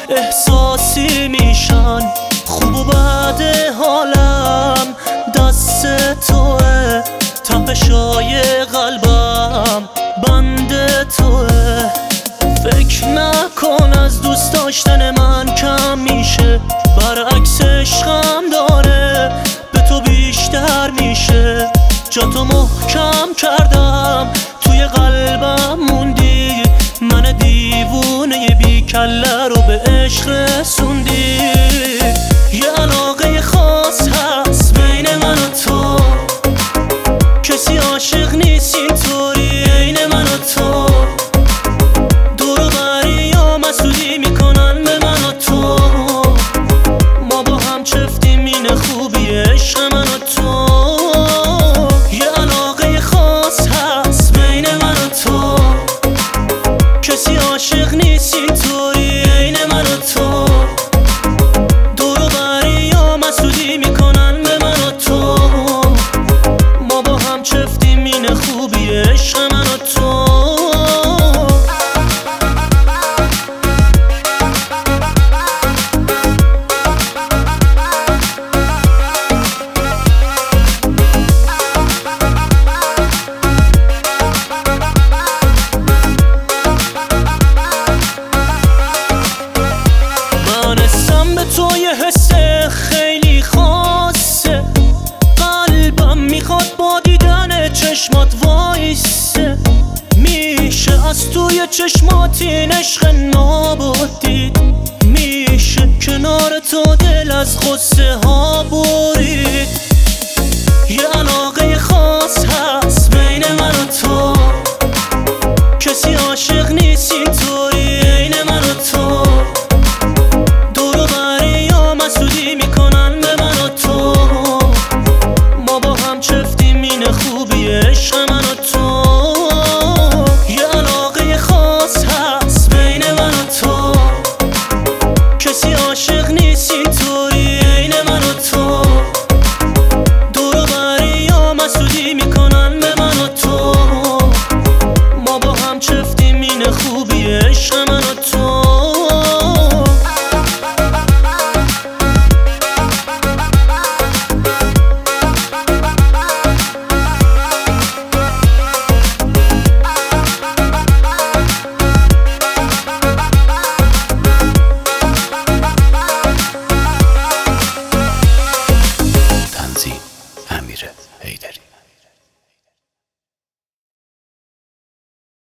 احساسی میشن. خوب و بد حالم دست توه، تپشای قلبم بند توه. فکر نکن از دوست داشتن من کم میشه، برعکس عشقم داره به تو بیشتر میشه. جاتو محکم کردم توی قلبم موندی، من دیوونه بی کله رو به عشق رسوندی. یه علاقه خاص هست بین من و تو، کسی عاشق نیست اینطوری عین من و تو. دور و بریا مسئولی میکنن به من و تو، ما با هم چفتیم این خوبی عشق من و تو. یه علاقه خاص هست بین من و تو، کسی عاشق نیست اینطوری عین من و تو. دور و بریا مسئولی میکنن به من و تو، ما با هم چفتیم این خوبی عشق من و تو. تو یه حس خیلی خاصه، قلبم میخواد با دیدن چشمات وایسه. میشه از توی چشمات این عشق نابود دید، میشه کنار تو دل از غصه ها برید. یه علاقه خاص هست بین من و تو، کسی عاشق نیست این تو.